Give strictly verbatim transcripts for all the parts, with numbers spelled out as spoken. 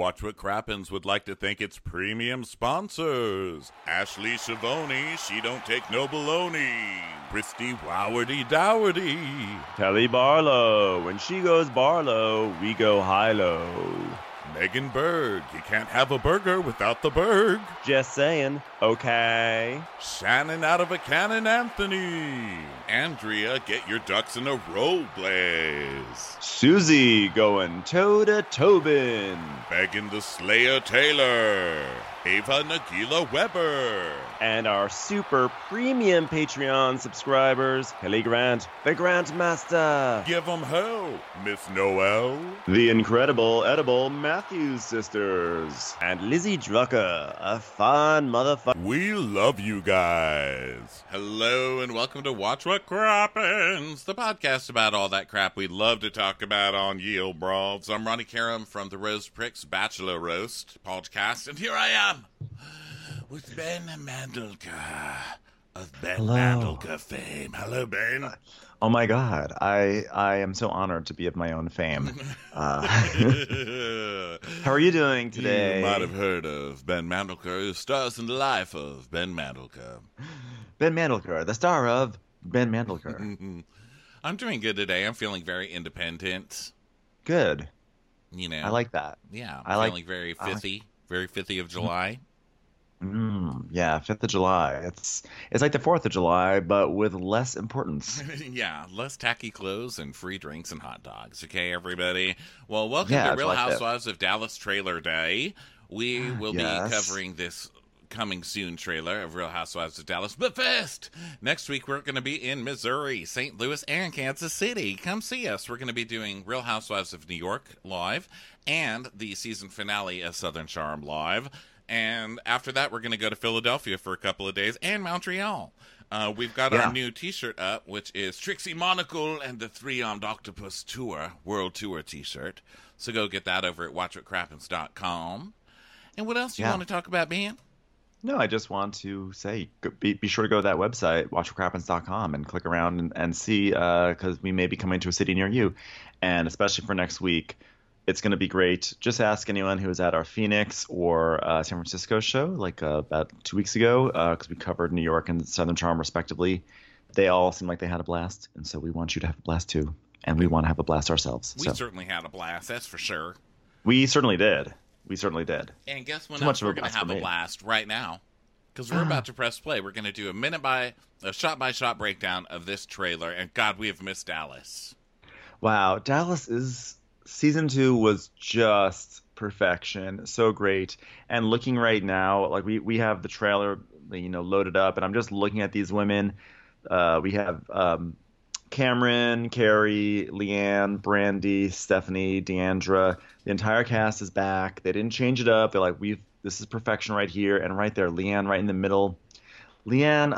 Watch What Crappens would like to thank its premium sponsors. Ashley Shavoni, she don't take no baloney. Christy Wowardy Dowardy. Kelly Barlow, when she goes Barlow, we go high-low. Megan Berg, you can't have a burger without the Berg. Just saying, okay. Shannon out of a cannon Anthony. Andrea, get your ducks in a row, Blaze. Susie going toe-to-Tobin. Megan the Slayer Taylor. Ava Nagila Weber. And our super premium Patreon subscribers, Kelly Grant, the Grantmaster. Give 'em hell, Miss Noel. The incredible Edible Matthews sisters. And Lizzie Drucker, a fun motherfucker. We love you guys. Hello and welcome to Watch What Crappens, the podcast about all that crap we love to talk about on Yield Brawls. I'm Ronnie Karam from the Rose Pricks Bachelor Roast podcast, and here I am with Ben Mandelka of Ben Hello. Mandelka fame. Hello, Ben. Oh my God, I I am so honored to be of my own fame. Uh, how are you doing today? You might have heard of Ben Mandelka, who stars in the life of Ben Mandelka. Ben Mandelker, the star of Ben Mandelker. I'm doing good today. I'm feeling very independent. Good. You know, I like that. Yeah, I'm I like- feeling very I like- fifty, very fifty of July. Mm, yeah, fifth of July. It's it's like the fourth of July, but with less importance. Yeah, less tacky clothes and free drinks and hot dogs. Okay, everybody. Well, welcome Yeah, to it's Real like that. Housewives of Dallas Trailer Day. We will Yes. be covering this coming soon trailer of Real Housewives of Dallas. But first, next week we're going to be in Missouri, Saint Louis, and Kansas City. Come see us. We're going to be doing Real Housewives of New York live and the season finale of Southern Charm live. And after that, we're going to go to Philadelphia for a couple of days and Montreal. Uh, we've got Yeah. our new T-shirt up, which is Trixie Monocle and the Three-Armed Octopus Tour, World Tour T-shirt. So go get that over at watch what crappens dot com. And what else do you Yeah. want to talk about, Ben? No, I just want to say, go- be, be sure to go to that website, watch what crappens dot com, and click around and, and see, because we may be coming to a city near you. And especially for next week, it's going to be great. Just ask anyone who was at our Phoenix or uh, San Francisco show, like uh, about two weeks ago, because we covered New York and Southern Charm, respectively. They all seemed like they had a blast, and so we want you to have a blast, too. And we want to have a blast ourselves. We so. certainly had a blast, that's for sure. We certainly did. We certainly did. And guess when Too else much of a we're going to blast have for a me. blast right now? Because we're about to press play. We're going to do a minute by, a shot by shot breakdown of this trailer. And God, we have missed Dallas. Wow, Dallas is season two was just perfection, so great. And looking right now, like we we have the trailer, you know, loaded up, and I'm just looking at these women. Uh, we have um, Cameron, Carrie, Leanne, Brandy, Stephanie, Deandra. The entire cast is back. They didn't change it up. They're like, we've this is perfection right here, and right there, Leanne right in the middle. Leanne,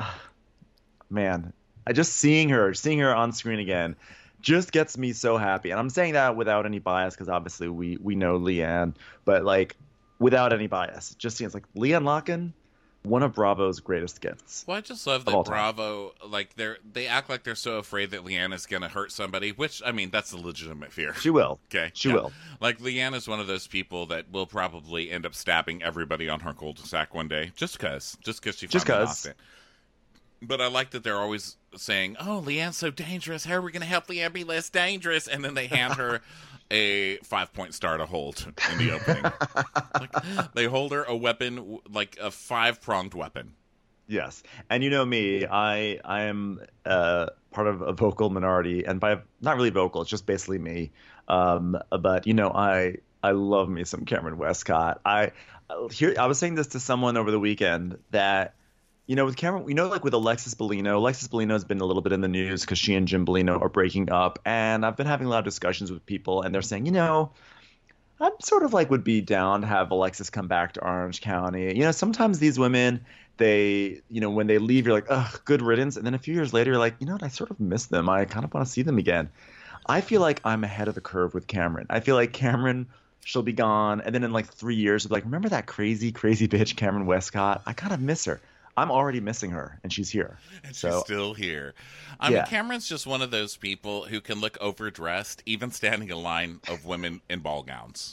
man, I just seeing her, seeing her on screen again, just gets me so happy. And I'm saying that without any bias, because obviously we we know Leanne, but like without any bias, it just seems like Leanne Locken, one of Bravo's greatest gifts. Well, I just love Of that all time. Bravo, like, they're, they act like they're so afraid that Leanne is going to hurt somebody, which, I mean, that's a legitimate fear. She will. Okay. She yeah. will. Like, Leanne is one of those people that will probably end up stabbing everybody on her cul-de-sac one day, just because. Just because she Just finally 'cause. lost it. But I like that they're always saying, oh, Leanne's so dangerous. How are we going to help Leanne be less dangerous? And then they hand her a five-point star to hold in the opening. Like, they hold her a weapon, like a five-pronged weapon. Yes, and you know me, I I am uh, part of a vocal minority, and by not really vocal, it's just basically me. Um, but you know, I I love me some Cameron Westcott. I here I was saying this to someone over the weekend that you know with Cameron, you know, like with Alexis Bellino, Alexis Bellino has been a little bit in the news because she and Jim Bellino are breaking up, and I've been having a lot of discussions with people, and they're saying, you know, I'm sort of like would be down to have Alexis come back to Orange County. You know, sometimes these women, they, you know, when they leave, you're like, ugh, good riddance. And then a few years later, you're like, you know what, I sort of miss them. I kind of want to see them again. I feel like I'm ahead of the curve with Cameron. I feel like Cameron, she'll be gone. And then in like three years, I'll be like, remember that crazy, crazy bitch, Cameron Westcott? I kind of miss her. I'm already missing her, and she's here. And so, she's still here. I Yeah. mean, Cameron's just one of those people who can look overdressed, even standing in line of women in ball gowns.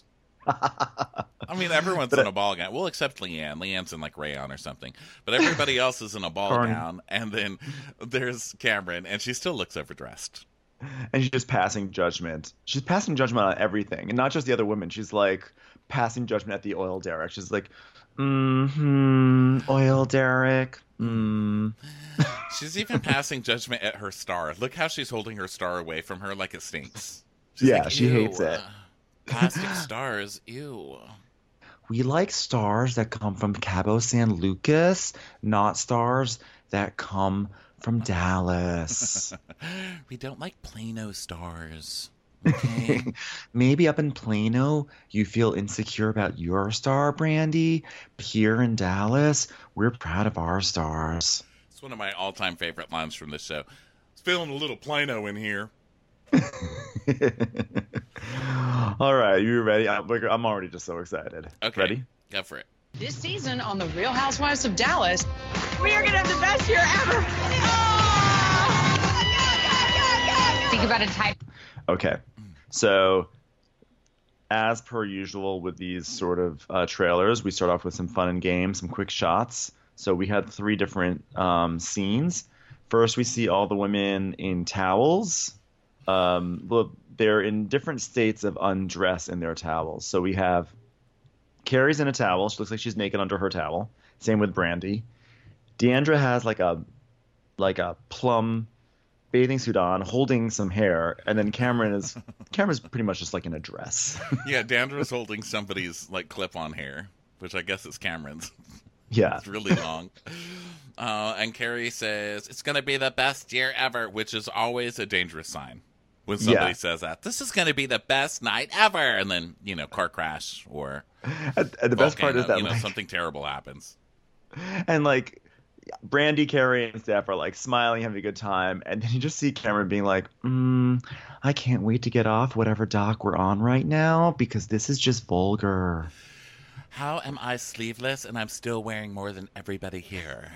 I mean, everyone's But in a ball gown. Well, except Leanne. Leanne's in like rayon or something. But everybody else is in a ball Carn- gown. And then there's Cameron, and she still looks overdressed. and she's just passing judgment. She's passing judgment on everything, and not just the other women. She's like passing judgment at the oil derrick. She's like, mm-hmm, oil derrick. Mm. She's even passing judgment at her star. Look how she's holding her star away from her like it stinks. She's Yeah, like, she hates "Ew, it. Plastic stars, ew." We like stars that come from Cabo San Lucas, not stars that come from Dallas. We don't like Plano stars. Okay. Maybe up in Plano, you feel insecure about your star, Brandy. Here in Dallas, we're proud of our stars. It's one of my all-time favorite lines from this show. It's feeling a little Plano in here. All right, you ready? I'm I'm already just so excited. Okay. Ready? Go for it. This season on The Real Housewives of Dallas, We are going to have the best year ever. Think about a type. Okay. So, as per usual with these sort of uh, trailers, we start off with some fun and games, some quick shots. So we had three different um, scenes. First, we see all the women in towels. Um, well, they're in different states of undress in their towels. So we have Carrie's in a towel. She looks like she's naked under her towel. Same with Brandy. Deandra has like a like a plum bathing suit on, holding some hair, and then Cameron is Cameron's pretty much just like in a dress. Yeah, Dandra's holding somebody's like clip-on hair, which I guess is Cameron's. Yeah. It's really long. Uh, and Carrie says, it's going to be the best year ever, which is always a dangerous sign when somebody Yeah. says that. This is going to be the best night ever. And then, you know, car crash or And, and the best part is volcano, that you know, like, something terrible happens. and like Brandy, Carrie, and Steph are like smiling, having a good time, and then you just see Cameron being like, mm, "I can't wait to get off whatever dock we're on right now because this is just vulgar." How am I sleeveless and I'm still wearing more than everybody here?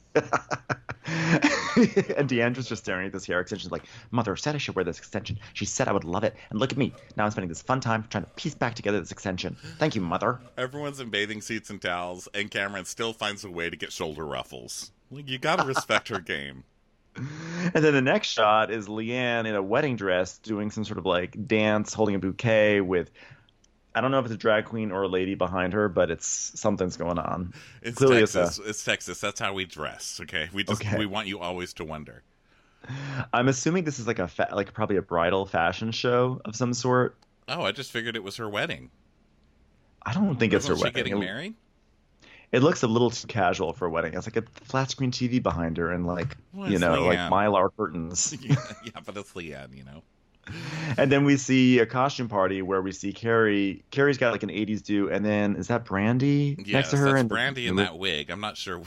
And Deandra's just staring at this hair extension, like, "Mother said I should wear this extension. She said I would love it, and look at me. Now I'm spending this fun time trying to piece back together this extension. Thank you, Mother." Everyone's in bathing suits and towels, and Cameron still finds a way to get shoulder ruffles. Like, you gotta respect her game. And then the next shot is Leanne in a wedding dress doing some sort of like dance, holding a bouquet with, I don't know if it's a drag queen or a lady behind her, but it's something's going on. It's Clearly Texas. it's a- It's Texas. That's how we dress. Okay, we just Okay. we want you always to wonder. I'm assuming this is like a fa- like probably a bridal fashion show of some sort. Oh, I just figured it was her wedding. I don't think it's her Wasn't she wedding. getting It- married? It looks a little too casual for a wedding. It's like a flat screen T V behind her and like Well, you it's know like Leanne. mylar curtains. yeah, yeah, but it's Leanne, you know. And then we see a costume party where we see Carrie. Carrie's got like an eighties do, and then is that Brandy Yes, next to her? that's and Brandy in that wig. I'm not sure.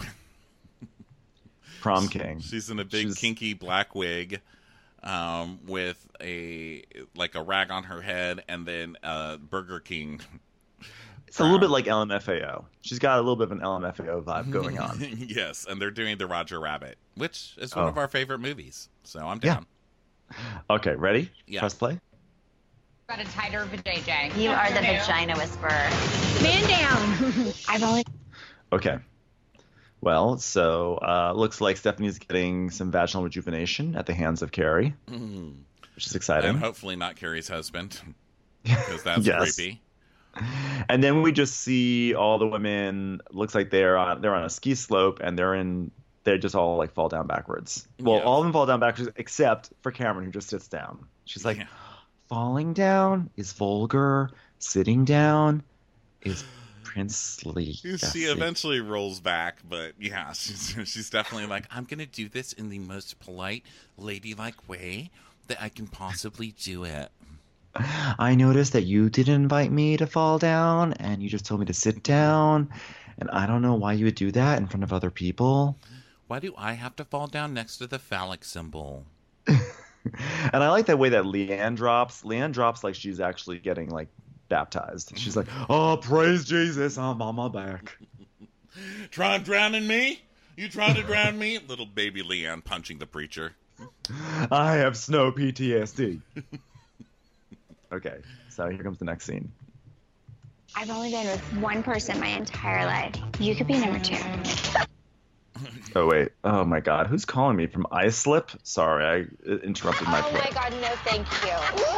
prom king. She's in a big She's- kinky black wig, um, with a like a rag on her head, and then uh, Burger King. It's a little bit like L M F A O. She's got a little bit of an L M F A O vibe going on. Yes, and they're doing the Roger Rabbit, which is one Oh. of our favorite movies. So I'm Yeah. down. Okay, ready? Yeah. Press play. Got a tighter vajayjay. You are the vagina whisperer. Man down. I've only. Okay. Well, so uh, looks like Stephanie's getting some vaginal rejuvenation at the hands of Carrie, Mm. which is exciting. And hopefully not Carrie's husband, because that's Yes. creepy. And then we just see all the women. Looks like they're on they're on a ski slope and they're in. They just all like fall down backwards. Well, Yeah. all of them fall down backwards except for Cameron, who just sits down. She's like, Yeah. falling down is vulgar. Sitting down is princely. She Jesse." eventually rolls back, but yeah, she's she's definitely like, I'm gonna do this in the most polite, ladylike way that I can possibly do it. I noticed that you didn't invite me to fall down, and you just told me to sit down, and I don't know why you would do that in front of other people. Why do I have to fall down next to the phallic symbol? And I like that way that Leanne drops. Leanne drops like she's actually getting like baptized. She's like, "Oh, praise Jesus, I'm on my back." Trying drowning me? You trying to drown me? Little baby Leanne punching the preacher. I have snow P T S D. Okay, so here comes the next scene. I've only been with one person my entire life. You could be number two. Oh, wait. Oh, my God. Who's calling me from iSlip? Sorry, I interrupted my Oh play. my God, no thank you.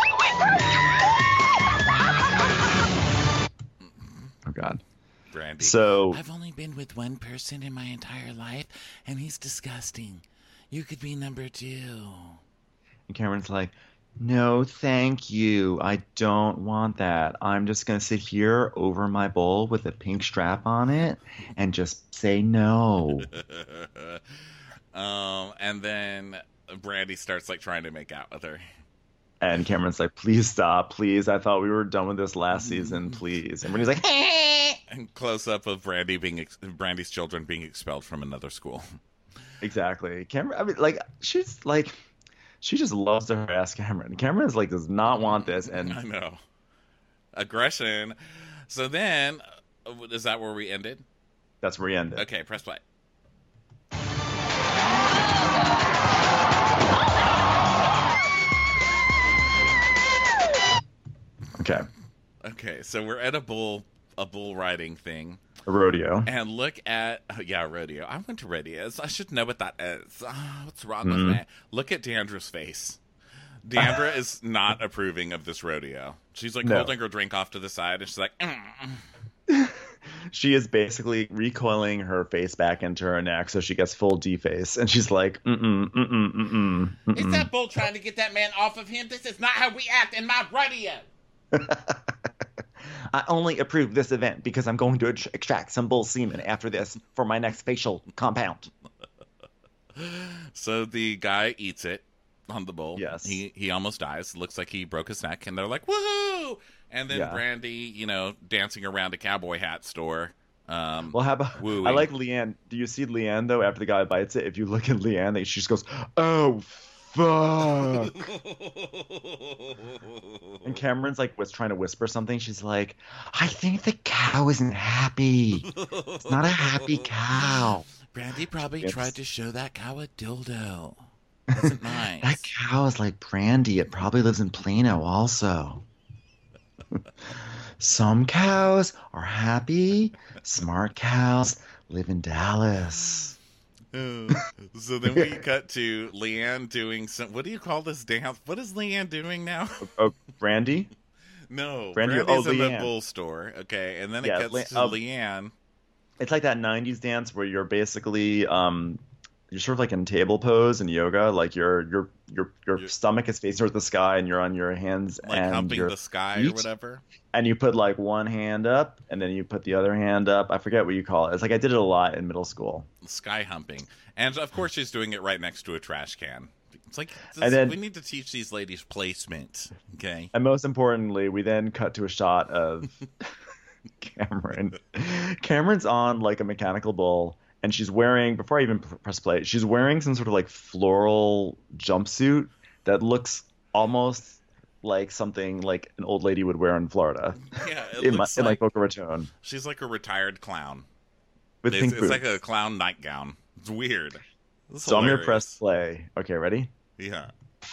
Oh, God. Brandy. So, I've only been with one person in my entire life, and he's disgusting. You could be number two. and Cameron's like, no, thank you. I don't want that. I'm just going to sit here over my bowl with a pink strap on it and just say no. um, and then Brandy starts like trying to make out with her. And Cameron's like, please stop, please. I thought we were done with this last season, please. And Brandy's like, and close up of Brandy being ex- Brandy's children being expelled from another school. Exactly. Cameron, I mean, like, she's like, she just loves to harass Cameron. Cameron's like, does not want this. And I know. Aggression. So then, uh, is that where we ended? That's where we ended. Okay, press play. Okay. Okay, so we're at a bull a bull riding thing. A rodeo. And look at oh, yeah, rodeo. I went to rodeos. I should know what that is. Oh, what's wrong Mm-hmm. with me? Look at Deandra's face. Deandra is not approving of this rodeo. She's like No. holding her drink off to the side, and she's like, mm. She is basically recoiling her face back into her neck so she gets full D-face. And she's like, mm-mm, mm-mm, mm-mm, mm-mm. "Is that bull trying to get that man off of him? This is not how we act in my rodeo." I only approve this event because I'm going to ex- extract some bull semen after this for my next facial compound. So the guy eats it on the bull. Yes. He he almost dies. Looks like he broke his neck, and they're like, woohoo! And then Yeah. Brandy, you know, dancing around a cowboy hat store. Um, Well, how about Wooey. I like Leanne. Do you see Leanne though? After the guy bites it, if you look at Leanne, they- she just goes, "Oh fuck!" And Cameron's like was trying to whisper something. She's like, "I think the cow isn't happy. It's not a happy cow. Brandy probably It's- tried to show that cow a dildo. Wasn't nice. That cow is like Brandy. It probably lives in Plano also." Some cows are happy. Smart cows live in Dallas. Oh. So then we cut to Leanne doing some. What do you call this dance? What is Leanne doing now? Oh, Brandy? No, Brandy- Brandy's oh, in the Leanne. bull store. Okay, and then it Yeah, cuts Le- to uh, Leanne. It's like that nineties dance where you're basically um you're sort of like in table pose in yoga, like your your your your You're- stomach is facing towards the sky and you're on your hands Like and humping your the sky or feet. whatever. And you put like one hand up and then you put the other hand up. I forget what you call it. It's like I did it a lot in middle school. Sky humping, and of course she's doing it right next to a trash can. It's like this, And then- we need to teach these ladies placement. Okay. And most importantly, we then cut to a shot of Cameron. Cameron's on like a mechanical bull, and she's wearing, before I even pr- press play, she's wearing some sort of like floral jumpsuit that looks almost like something like an old lady would wear in Florida. Yeah, it in, my, looks in like like Boca Raton. she's like a retired clown. With It's, pink it's boots. like a clown nightgown. It's weird. It's So I'm going to hilarious. press play. Okay, ready? Yeah.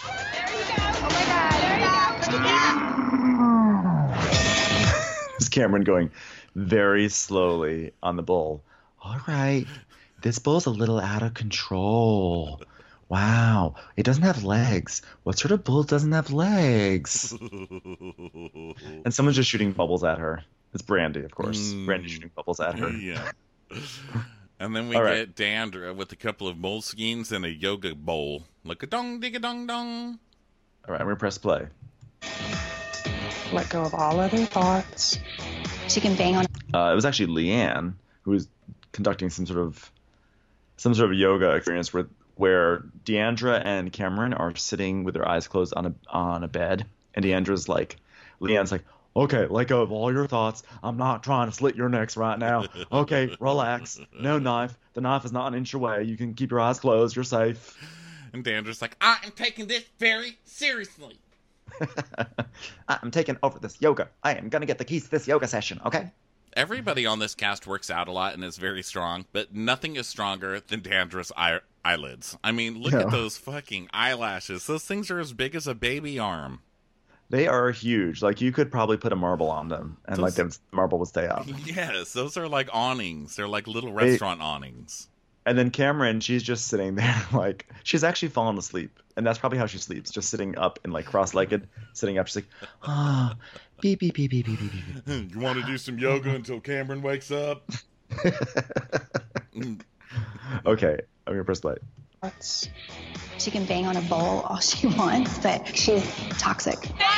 It's Cameron going very slowly on the bull. All right, this bull's a little out of control. Wow, it doesn't have legs. What sort of bull doesn't have legs? And someone's just shooting bubbles at her. It's Brandy, of course. Mm. Brandy shooting bubbles at her. Yeah. And then we All right. get Dandra with a couple of moleskines and a yoga bowl. Like a dong, dig a dong dong. All right, I'm gonna press play. Let go of all other thoughts. She can bang on. Uh, it was actually Leanne who was conducting some sort of some sort of yoga experience where where Deandra and Cameron are sitting with their eyes closed on a on a bed, and Deandra's like, Leanne's like, okay, let go of all your thoughts. I'm not trying to slit your necks right now. Okay, relax. No knife. The knife is not an inch away. You can keep your eyes closed. You're safe. And Dandra's like, I am taking this very seriously. I'm taking over this yoga. I am gonna get the keys to this yoga session. Okay. Everybody on this cast works out a lot and is very strong, but nothing is stronger than Dandra's eye- eyelids. I mean, look Yeah. at those fucking eyelashes. Those things are as big as a baby arm. They are huge. Like you could probably put a marble on them, and Those- like the marble would stay up. Yes, those are like awnings. They're like little They- restaurant awnings. And then Cameron, she's just sitting there, like she's actually fallen asleep, and that's probably how she sleeps, just sitting up and like cross-legged, sitting up. She's like, ah, beep beep beep beep beep beep beep. You want to do some yoga until Cameron wakes up? Okay, I'm gonna press play. Thoughts? She can bang on a bowl all she wants, but she's toxic.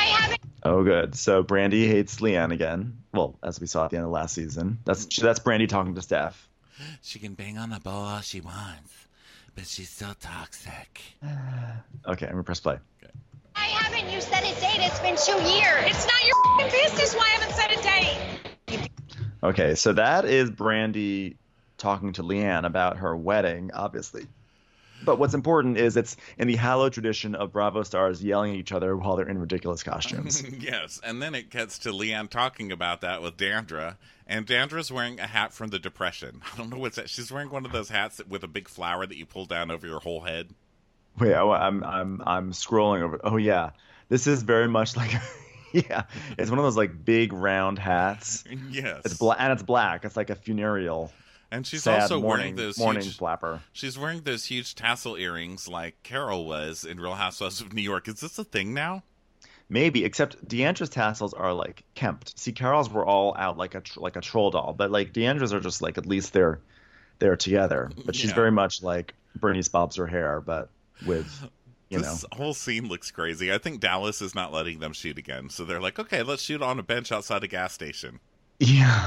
Oh, good. So Brandy hates Leanne again. Well, as we saw at the end of last season, that's that's Brandy talking to Steph. She can bang on the bowl all she wants, but she's so toxic. Okay, I'm gonna press play. Why haven't you set a date? It's been two years. It's not your f***ing business why I haven't set a date. Okay, so that is Brandy talking to Leanne about her wedding, obviously. But what's important is it's in the hallowed tradition of Bravo stars yelling at each other while they're in ridiculous costumes. Yes, and then it gets to Leanne talking about that with Dandra, and Dandra's wearing a hat from the Depression. I don't know what's that. She's wearing one of those hats that, with a big flower that you pull down over your whole head. Wait, I, I'm I'm I'm scrolling over. Oh yeah, this is very much like, yeah, it's one of those like big round hats. Yes, It's black and it's black. It's like a funereal. and she's sad also morning, wearing those morning huge, flapper. She's wearing those huge tassel earrings like Carol was in Real Housewives of New York. Is this a thing now? Maybe, except Deandra's tassels are like kempt. See, Carol's were all out like a tr- like a troll doll, but like Deandra's are just like at least they're they're together. But she's Yeah. very much like Bernice bobs her hair, but with you This know. whole scene looks crazy. I think Dallas is not letting them shoot again, so they're like, okay, let's shoot on a bench outside a gas station. Yeah.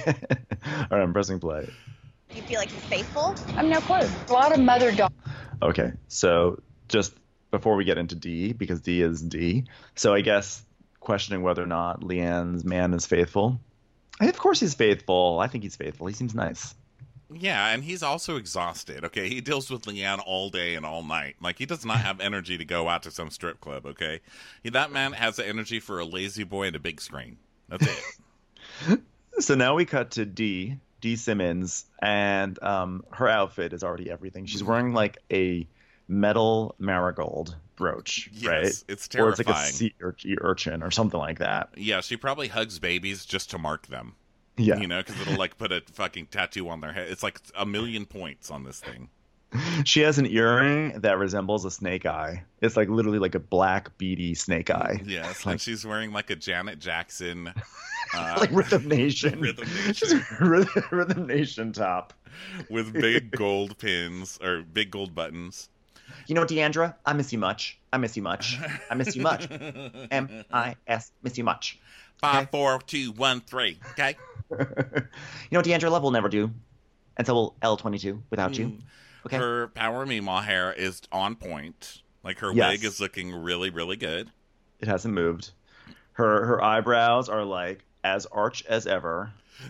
All right, I'm pressing play. Do you feel like he's faithful? I have no clue. A lot of mother-daughter. Okay, so just before we get into D, because D is D, so I guess questioning whether or not Leanne's man is faithful. Of course he's faithful. I think he's faithful. He seems nice. Yeah, and he's also exhausted, okay? He deals with Leanne all day and all night. Like, he does not have energy to go out to some strip club, okay? He, that man has the energy for a lazy boy and a big screen. That's it. So now we cut to D, D Simmons, and um, her outfit is already everything. She's wearing like a metal marigold brooch, Yes, right? it's Or it's like a terrifying. sea ur- urchin or something like that. Yeah, she probably hugs babies just to mark them. Yeah. You know, because it'll, like, put a fucking tattoo on their head. It's like a million points on this thing. She has an earring that resembles a snake eye. It's like literally like a black beady snake eye. Yes, Like- and she's wearing, like, a Janet Jackson... Uh, like Rhythm Nation. Rhythm She's Nation. a Rhythm, Rhythm Nation top. with big gold pins, or big gold buttons. You know, Deandra, I miss you much. I miss you much. I miss you much. M I S, miss you much. Five, four, two, one, three. Okay? You know, Deandra, love will never do. And so will L twenty-two without you. Okay? Her Power Meemaw hair is on point. Like, her Yes. wig is looking really, really good. It hasn't moved. Her her eyebrows are like as arch as ever.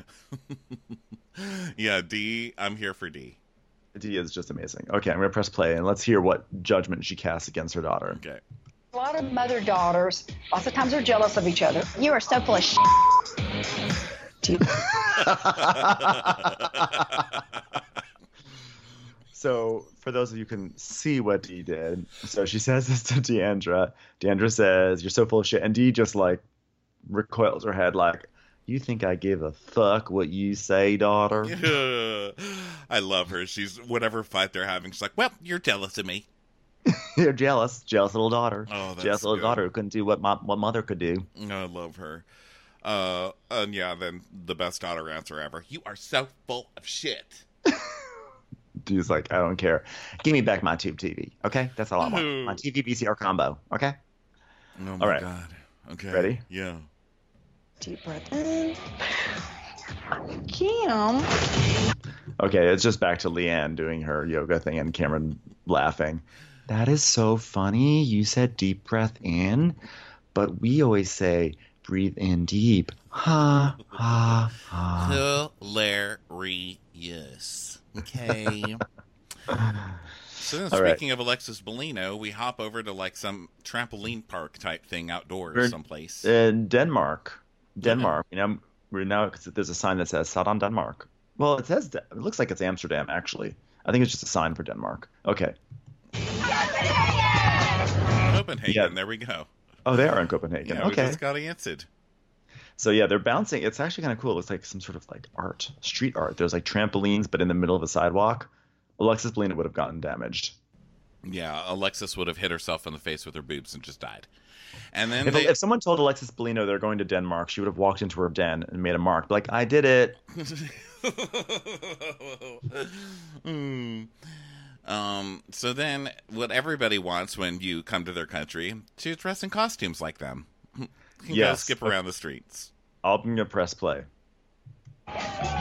Yeah, D, I'm here for D. D is just amazing. Okay, I'm going to press play and let's hear what judgment she casts against her daughter. Okay. A lot of mother-daughters. Lots of times they're jealous of each other. You are so full of shit. So, for those of you who can see what Dee did, so she says this to Deandra. Deandra says, "You're so full of shit," and Dee just like recoils her head, like, "You think I give a fuck what you say, daughter?" I love her. She's, whatever fight they're having, she's like, well, you're jealous of me. You're jealous, jealous little daughter. Oh, that's jealous little good. daughter who couldn't do what my, what mother could do. I love her. Uh, and yeah, then the best daughter answer ever. You are so full of shit. Dee's like, "I don't care. Give me back my tube T V, okay? That's all I want. Ooh. My T V V C R combo, okay?" Oh my All right. god. Okay. Ready? Yeah. Deep breath in. Kim. Okay, it's just back to Leanne doing her yoga thing and Cameron laughing. "That is so funny. You said deep breath in, but we always say breathe in deep. Ha, ha, ha." Hilarious. Okay. So All right. speaking of Alexis Bellino, we hop over to like some trampoline park type thing outdoors We're- someplace. In Denmark. Denmark. You know, we're now, cause there's a sign that says Sadan Denmark. Well, it says, it looks like it's Amsterdam, actually. I think it's just a sign for Denmark. Okay. Copenhagen, Yeah. there we go. Oh, they are in Copenhagen. Yeah, we okay. just got answered. So yeah, they're bouncing. It's actually kind of cool. It's like some sort of like art, street art. There's like trampolines, but in the middle of a sidewalk. Alexis Bellino would have gotten damaged. Yeah, Alexis would have hit herself in the face with her boobs and just died. And then If, they... if someone told Alexis Bellino they're going to Denmark, she would have walked into her den and made a mark. Like, I did it. mm. Um. So then, what everybody wants when you come to their country, to dress in costumes like them. You can Yes. go skip around the streets. I'm going to press play. So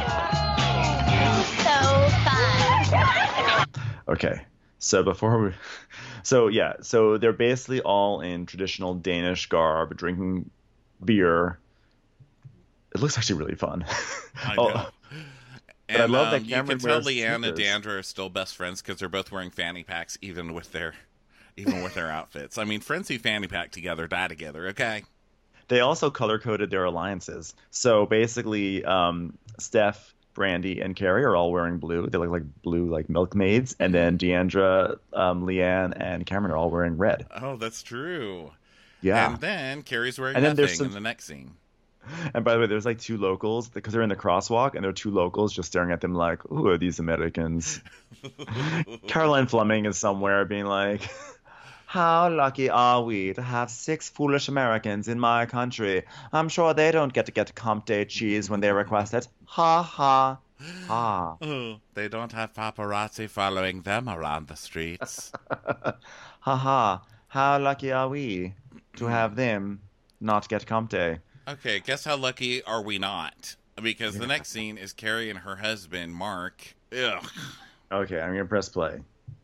fun. Okay. So before we... So, yeah. So they're basically all in traditional Danish garb, drinking beer. It looks actually really fun. I Oh, know. But I And, love that um, you Cameron can tell wears Leanne and sneakers. Dandra are still best friends because they're both wearing fanny packs, even with their, even with their outfits. I mean, friends who fanny pack together die together. Okay. They also color-coded their alliances. So basically, um, Steph, Brandy, and Carrie are all wearing blue. They look like blue, like milkmaids. And then Deandra, um, Leanne, and Cameron are all wearing red. Oh, that's true. Yeah. And then Carrie's wearing And then nothing there's some- in the next scene. And by the way, there's like two locals because they're in the crosswalk, and there are two locals just staring at them like, "Who are these Americans?" Caroline Fleming is somewhere being like, "How lucky are we to have six foolish Americans in my country? I'm sure they don't get to get Comté cheese when they request it. Ha ha ha." Oh, they don't have paparazzi following them around the streets. Ha ha. How lucky are we to have them not get Comté? Okay, guess how lucky are we not? Because the next scene is Carrie and her husband, Mark. Ugh. Okay, I'm going to press play.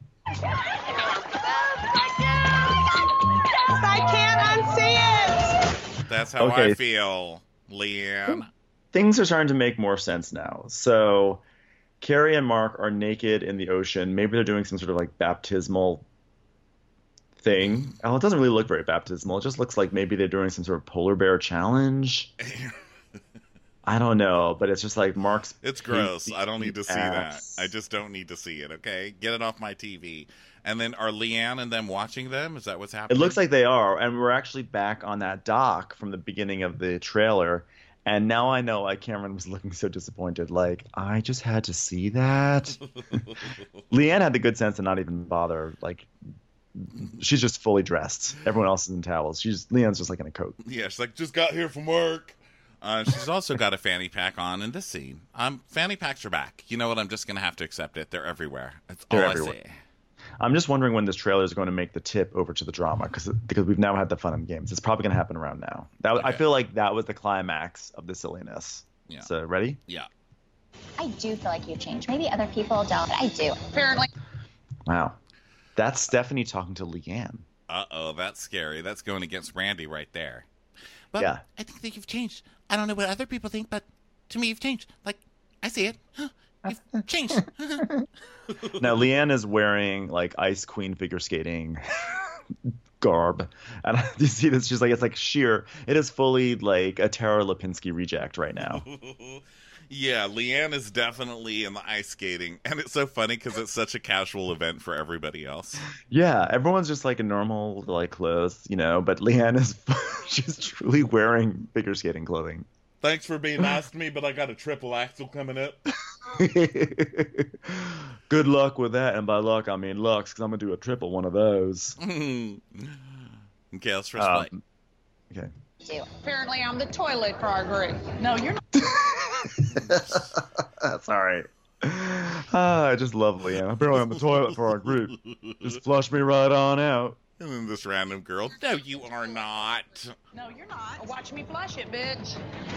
I can't unsee it. That's how Okay. I feel, Leanne. Things are starting to make more sense now. So Carrie and Mark are naked in the ocean. Maybe they're doing some sort of like baptismal thing. Oh, it doesn't really look very baptismal. It just looks like maybe they're doing some sort of polar bear challenge. I don't know, but it's just like Mark's. It's gross. pasty I don't need to see ass. that. I just don't need to see it, okay? Get it off my T V. And then are Leanne and them watching them? Is that what's It happening? looks like they are, and we're actually back on that dock from the beginning of the trailer. And now I know why Cameron was looking so disappointed. Like, I just had to see that. Leanne had the good sense to not even bother. Like, she's just fully dressed. Everyone else is in towels. She's Leanne's just like in a coat. Yeah, she's like, just got here from work. Uh, she's also got a fanny pack on in this scene. Um, fanny packs are back. You know what? I'm just going to have to accept it. They're everywhere. That's They're all everywhere. I say. I'm just wondering when this trailer is going to make the tip over to the drama because because we've now had the fun and games. It's probably going to happen around now. That I Okay. feel like that was the climax of the silliness. Yeah. So ready? Yeah. I do feel like you've changed. Maybe other people don't, but I do. Apparently. Wow, that's Stephanie talking to Leanne. Uh-oh, that's scary. That's going against Randy right there. But Yeah. I think that you've changed. I don't know what other people think, but to me you've changed. Like, I see it. You've changed. Now Leanne is wearing like Ice Queen figure skating garb, and you see this? She's like, it's like sheer. It is fully like a Tara Lipinski reject right now. Yeah, Leanne is definitely in the ice skating. And it's so funny because it's such a casual event for everybody else. Yeah, everyone's just like in normal like clothes, you know, but Leanne is she's truly wearing figure skating clothing. Thanks for being nice to me, but I got a triple axel coming up. Good luck with that, and by luck I mean Lux, because I'm gonna do a triple one of those. Okay, let's press Um, play. Okay. Do. Apparently, I'm the toilet for our group. No, you're not. That's all right. Ah, I just love Leanne. Apparently I'm the toilet for our group. Just flush me right on out. And then this random girl, no, you are not. No, you're not. Watch me flush it, bitch.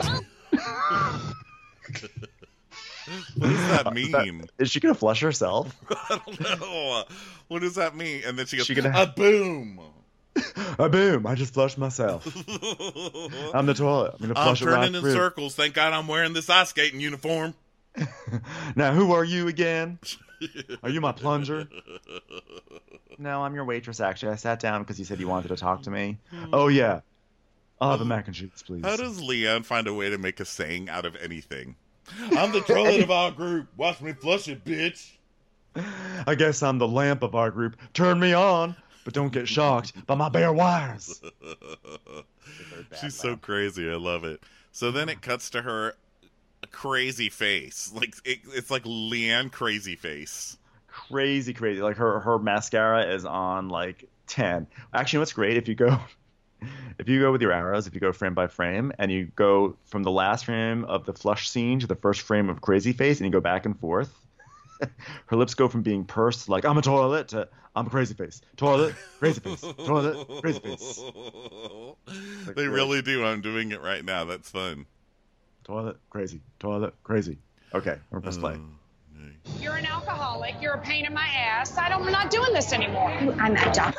What does that Is mean? that- Is she gonna flush herself? I don't know. What does that mean? And then she goes, She gonna- a boom. Ah, boom! I just flushed myself. I'm the toilet. I'm gonna I'm flush it right turning in through. circles. Thank God I'm wearing this ice skating uniform. Now, who are you again? Are you my plunger? No, I'm your waitress. Actually, I sat down because you said you wanted to talk to me. Oh yeah. I'll have a mac and cheese, please. How does Leanne find a way to make a saying out of anything? I'm the toilet of our group. Watch me flush it, bitch. I guess I'm the lamp of our group. Turn me on. but don't get shocked by my bare wires. She's so crazy. I love it. So then it cuts to her crazy face. Like it, it's like Leanne crazy face. Crazy, crazy. Like her, her mascara is on like ten. Actually, what's great if you go, if you go with your arrows, if you go frame by frame, and you go from the last frame of the flush scene to the first frame of crazy face, and you go back and forth. Her lips go from being pursed, like I'm a toilet, to I'm a crazy face. Toilet, crazy face. Toilet, crazy face. Like, they really do. I'm doing it right now. That's fun. Toilet, crazy. Toilet, crazy. Okay, we're press play. You're an alcoholic. You're a pain in my ass. I don't, I'm not doing this anymore. I'm at job.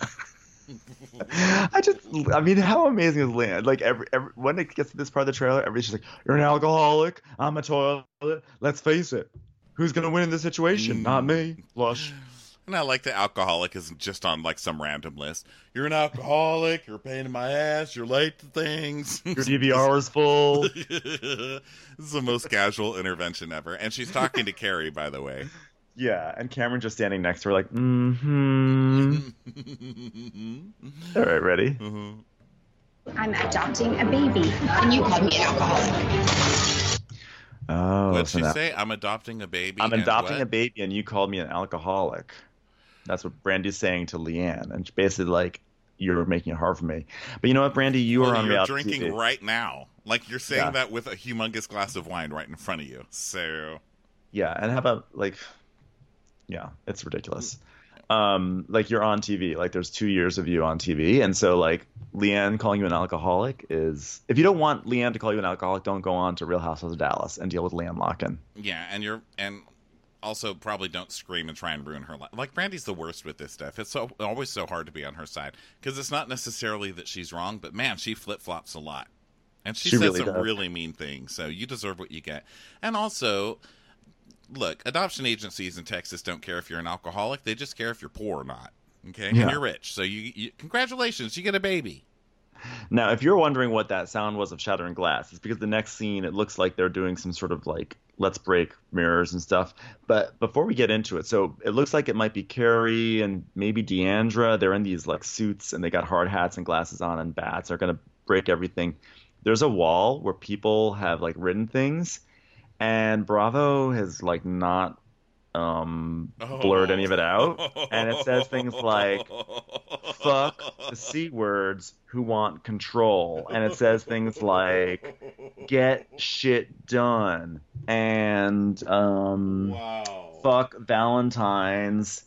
I just, I mean, how amazing is Leanne? Like, every, every when it gets to this part of the trailer, everybody's just like, you're an alcoholic. I'm a toilet. Let's face it. Who's going to win in this situation? Mm. Not me. Flush. And I like the alcoholic isn't just on like some random list. You're an alcoholic. You're a pain in my ass. You're late to things. Your D V R is full. This is the most casual intervention ever. And she's talking to Carrie, by the way. Yeah, and Cameron just standing next to her like, mm-hmm. All right, ready? Mm-hmm. I'm adopting a baby. And you called me an alcoholic. Oh, what'd so she that, say? I'm adopting a baby. I'm and adopting what? a baby, and you called me an alcoholic. That's what Brandy's saying to Leanne, and basically like, you're making it hard for me. But you know what, Brandy, you well, are on you're reality drinking T V. Right now. Like you're saying Yeah. that with a humongous glass of wine right in front of you. So yeah, and how about like, yeah, it's ridiculous. Um, like you're on T V, like there's two years of you on T V, and so like Leanne calling you an alcoholic is, if you don't want Leanne to call you an alcoholic, don't go on to Real Housewives of Dallas and deal with Leanne Locken. yeah, and you're and also probably don't scream and try and ruin her life. Like Brandy's the worst with this stuff. It's so always so hard to be on her side because it's not necessarily that she's wrong, but man, she flip flops a lot, and she, She says really some does. really mean things. So you deserve what you get, and also. Look, adoption agencies in Texas don't care if you're an alcoholic. They just care if you're poor or not. Okay? Yeah. And you're rich. So you, you congratulations, you get a baby. Now, if you're wondering what that sound was of shattering glass, it's because the next scene, it looks like they're doing some sort of like, let's break mirrors and stuff. But before we get into it, so it looks like it might be Carrie and maybe Deandra. They're in these like suits and they got hard hats and glasses on and bats. They're going to break everything. There's a wall where people have like written things. And Bravo has like not um, blurred any of it out, and it says things like "fuck the c words who want control," and it says things like "get shit done" and um, wow. "fuck Valentine's"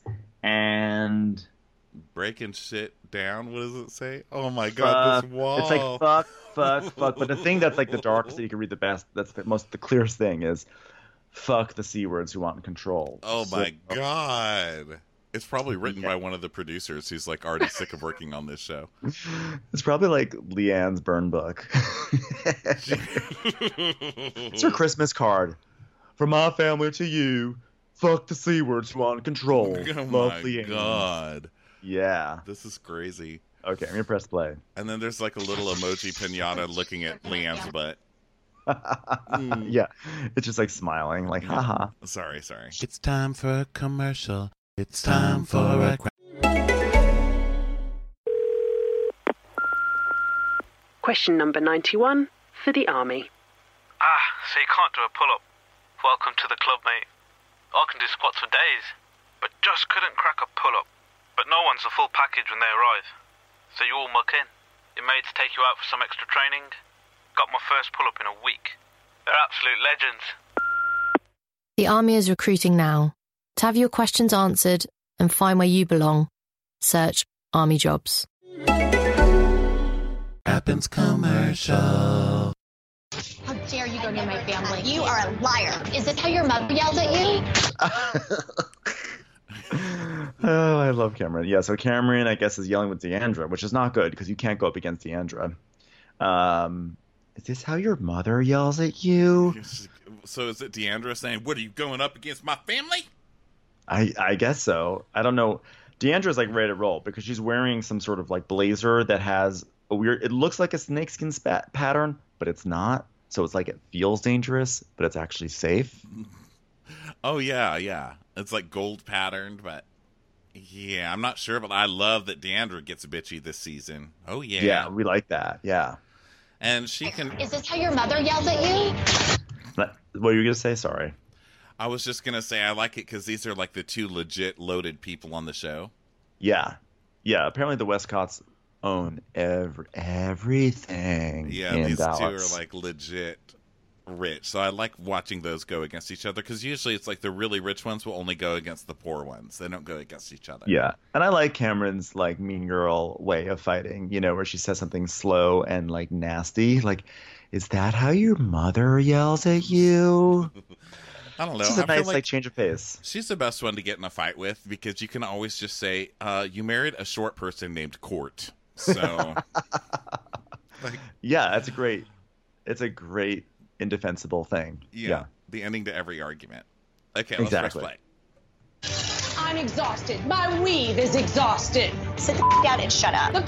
and breaking shit down. What does it say? Oh my god, fuck. this wall. It's like fuck, fuck, fuck. But the thing that's like the darkest that you can read the best, that's the most the clearest thing is fuck the c words who want control. Oh So- my god. It's probably written Yeah. by one of the producers who's like already sick of working on this show. It's probably like Leanne's burn book. It's her Christmas card. From my family to you, fuck the c words who want control. Oh Love my Leanne. god. Yeah. This is crazy. Okay, I'm gonna press play. And then there's like a little emoji pinata looking at Leanne's butt. Yeah, it's just like smiling, like haha. Sorry, sorry. It's time for a commercial. It's time for a. Question number ninety-one for the Army. Ah, so you can't do a pull-up. Welcome to the club, mate. I can do squats for days, but just couldn't crack a pull-up. But no one's a full package when they arrive. So you all muck in. Your mates take you out for some extra training. Got my first pull-up in a week. They're absolute legends. The Army is recruiting now. To have your questions answered and find where you belong, search Army Jobs. Happens commercial. How dare you go near my family? You are a liar. Is this how your mother yelled at you? Oh, I love Cameron. Yeah, so Cameron, I guess, is yelling with Deandra, which is not good because you can't go up against Deandra. Um, is this how your mother yells at you? So is it Deandra saying, what are you going up against my family? I, I guess so. I don't know. Deandra's like ready to roll because she's wearing some sort of like blazer that has a weird, it looks like a snakeskin spat pattern, but it's not. So it's like it feels dangerous, but it's actually safe. Oh, yeah, yeah. It's like gold patterned, but Yeah, I'm not sure, but I love that Deandra gets bitchy this season. Oh, yeah. Yeah, we like that. Yeah. And she can... Is this how your mother yells at you? What were you going to say? Sorry. I was just going to say I like it because these are like the two legit loaded people on the show. Yeah. Yeah, apparently the Westcotts own every, everything Yeah, in these Dallas. two are like legit rich. So I like watching those go against each other because usually it's like the really rich ones will only go against the poor ones. They don't go against each other. Yeah, and I like Cameron's like mean girl way of fighting, you know, where she says something slow and like nasty. Like, is that how your mother yells at you? I don't know. It's a I nice feel like, like change of pace. She's the best one to get in a fight with because you can always just say, uh, you married a short person named Court. So, like, yeah, that's a great, it's a great indefensible thing. Yeah, yeah. The ending to every argument. Okay, let's Exactly. press play. I'm exhausted. My weave is exhausted. Sit the f- down and shut up.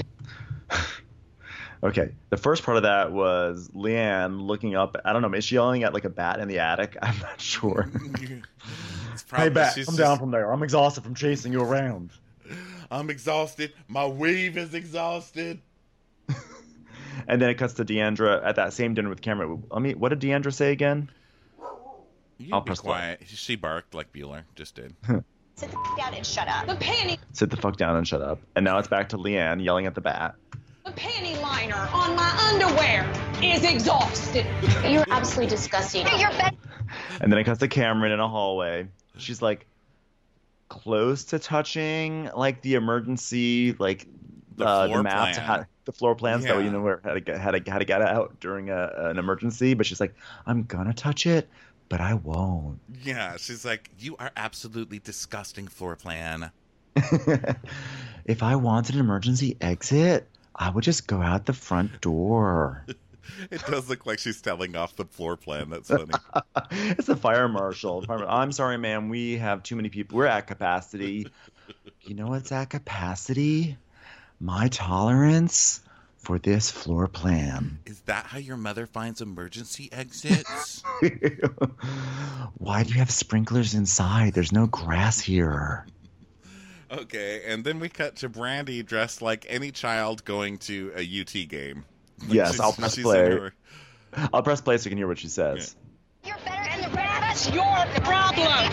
Okay, the first part of that was Leanne looking up. I don't know, is she yelling at like a bat in the attic? I'm not sure. Hey, bat, come come down down from there. I'm exhausted from chasing you around. I'm exhausted. My weave is exhausted. And then it cuts to Deandra at that same dinner with Cameron. I mean, what did Deandra say again? You I'll be press quiet. She barked like Bueller just did. Sit the f- down and shut up. The panty, Sit the fuck down and shut up. And now it's back to Leanne yelling at the bat. the panty liner on my underwear is exhausted. You're absolutely disgusting. You're bed. And then it cuts to Cameron in a hallway. She's like close to touching like the emergency, like The uh, floor the maps, plan. how, the floor plans Yeah. that you know where how to get how to, how to get out during a, an emergency. But she's like, I'm gonna touch it, but I won't. Yeah, she's like, you are absolutely disgusting floor plan. If I wanted an emergency exit, I would just go out the front door. It does look like she's telling off the floor plan. That's funny. It's the fire marshal. I'm sorry, ma'am. We have too many people. We're at capacity. You know what's at capacity? My tolerance for this floor plan. Is that how your mother finds emergency exits? Why do you have sprinklers inside? There's no grass here. Okay, and then we cut to Brandy dressed like any child going to a U T game. Like Yes, she's- I'll press she's play. in her- I'll press play so you can hear what she says. You're better than the rest. That's your problem.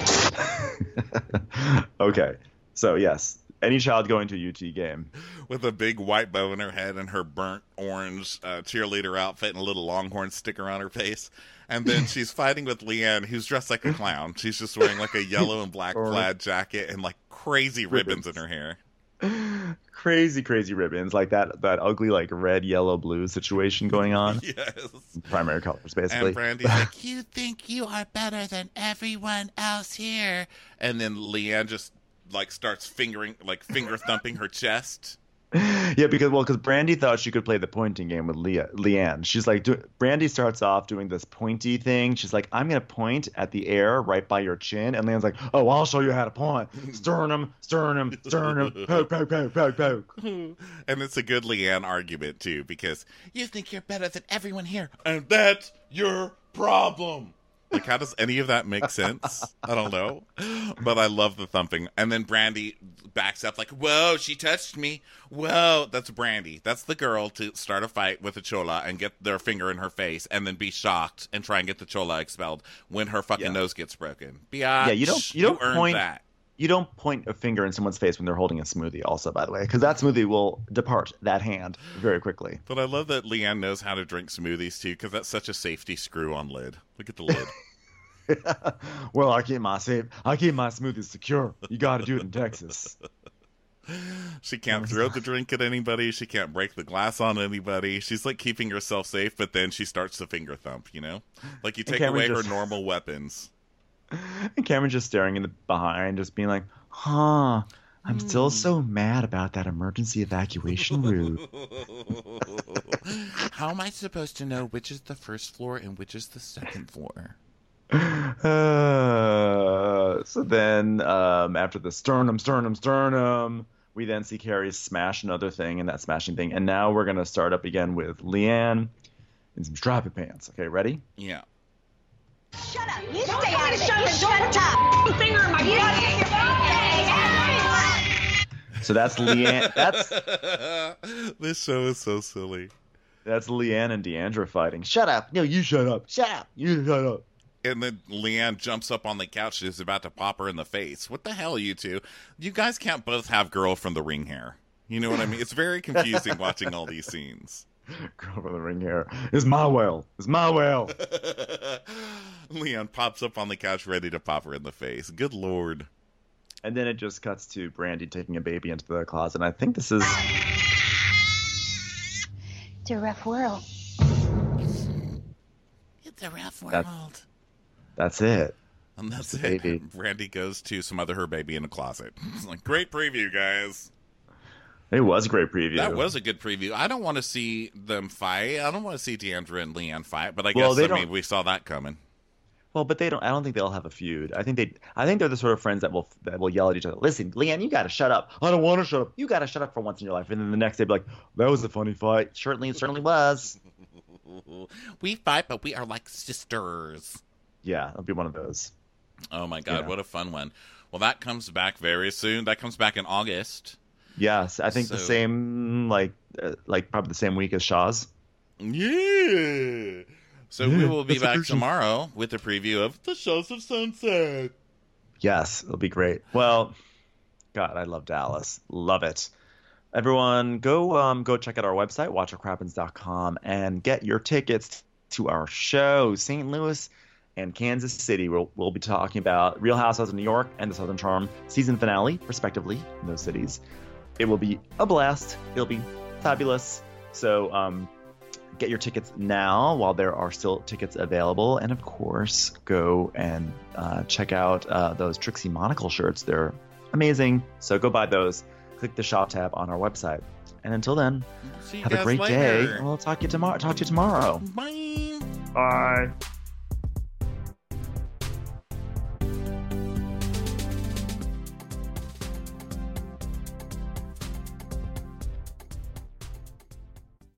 Okay, so yes, any child going to a U T game. With a big white bow in her head and her burnt orange uh, cheerleader outfit and a little Longhorn sticker on her face. And then she's fighting with Leanne, who's dressed like a clown. She's just wearing like a yellow and black plaid jacket and like crazy ribbons, Ribbons. in her hair. Crazy, crazy ribbons, like that that ugly like red, yellow, blue situation going on. Yes. Primary colors, basically. And Brandy's like, you think you are better than everyone else here. And then Leanne just like starts fingering, like finger thumping her chest. Yeah, because well, because Brandy thought she could play the pointing game with Leah, Leanne. She's like, do, Brandy starts off doing this pointy thing. She's like, I'm gonna point at the air right by your chin, and Leanne's like, oh, I'll show you how to point. Sternum, sternum, sternum, poke, poke, poke, poke, poke. And it's a good Leanne argument too, because you think you're better than everyone here, and that's your problem. Like, how does any of that make sense? I don't know. But I love the thumping. And then Brandy backs up like, whoa, she touched me. Whoa, that's Brandy. That's the girl to start a fight with a chola and get their finger in her face and then be shocked and try and get the chola expelled when her fucking Yeah. nose gets broken. Biatch, Yeah, you don't you don't earned point that. you don't point a finger in someone's face when they're holding a smoothie. Also, by the way, because that smoothie will depart that hand very quickly. But I love that Leanne knows how to drink smoothies too, because that's such a safety screw on lid. Look at the lid. Well, I keep my safe. I keep my smoothies secure. You got to do it in Texas. She can't throw the drink at anybody. She can't break the glass on anybody. She's like keeping herself safe, but then she starts to finger thump, you know? Like you take Cameron away just- her normal weapons. And Cameron just staring in the behind, just being like, "Huh, I'm still so mad about that emergency evacuation route." How am I supposed to know which is the first floor and which is the second floor? Uh, so then, um, after the sternum, sternum, sternum, we then see Carrie smash another thing and that smashing thing. And now we're going to start up again with Leanne in some strappy pants. Okay, ready? Yeah. Shut up. You Don't stay tell out me of to it. shut You the door. shut up. Finger in my butt. So that's Leanne. That's this show is so silly. That's Leanne and Deandra fighting. Shut up! No, you shut up! Shut up! You shut up! And then Leanne jumps up on the couch. She's about to pop her in the face. What the hell, you two? You guys can't both have girl from the ring hair. You know what I mean? It's very confusing watching all these scenes. Girl from the ring hair. It's my well. It's my well. Leanne pops up on the couch ready to pop her in the face. Good Lord. And then it just cuts to Brandy taking a baby into the closet. And I think this is... It's a rough world. It's a rough world. That's, that's it. And that's it's it. Baby. Brandy goes to some other her baby in a closet. It's like, great preview, guys. It was a great preview. That was a good preview. I don't want to see them fight. I don't want to see Deandra and Leanne fight, but I well, guess, I don't... mean, we saw that coming. Well, but they don't. I don't think they'll have a feud. I think they. I think they're the sort of friends that will that will yell at each other. Listen, Leanne, you got to shut up. I don't want to shut up. You got to shut up for once in your life. And then the next day, be like, that was a funny fight. Certainly, it certainly was. We fight, but we are like sisters. Yeah, it'll be one of those. Oh my God, yeah. What a fun one! Well, that comes back very soon. That comes back in August. Yes, I think so... the same, like, uh, like probably the same week as Shaw's. Yeah. So yeah, we will be back version. tomorrow with a preview of The Shaws of Sunset. Yes, it'll be great. Well, God, I love Dallas. Love it. Everyone, go um, go check out our website, watch what crappens dot com, and get your tickets to our show, Saint Louis and Kansas City. We'll, we'll be talking about Real Housewives of New York and The Southern Charm season finale, respectively, in those cities. It will be a blast. It'll be fabulous. So um, get your tickets now while there are still tickets available. And, of course, go and uh, check out uh, those Trixie Monocle shirts. They're amazing. So go buy those. Click the shop tab on our website. And until then, have a great later. day. We'll talk to you tomorrow. Talk to you tomorrow. Bye. Bye.